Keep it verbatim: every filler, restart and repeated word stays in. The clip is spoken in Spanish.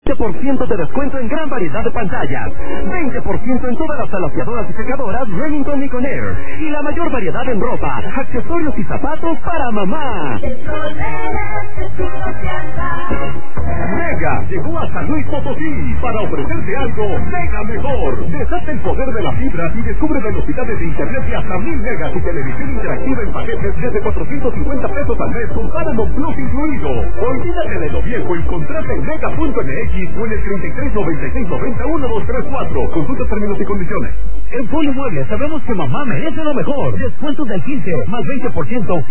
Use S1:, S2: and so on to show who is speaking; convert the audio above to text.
S1: veinte por ciento de descuento en gran variedad de pantallas, veinte por ciento en todas las alaciadoras y secadoras Remington y Conair, y la mayor variedad en ropa, accesorios y zapatos para mamá. Mega llegó a San Luis Potosí para ofrecerte algo mega mejor. Desata el poder de la fibra y descubre velocidades de internet de hasta mil megas y televisión interactiva en paquetes desde cuatrocientos cincuenta pesos al mes con Paramount Plus incluido. Olvídate de lo viejo y contrata en mega punto m x o en el treinta y tres noventa y seis noventa uno dos tres cuatro. Consulta términos y condiciones. En Polimueble sabemos que mamá merece lo mejor. Descuentos del quince más veinte por ciento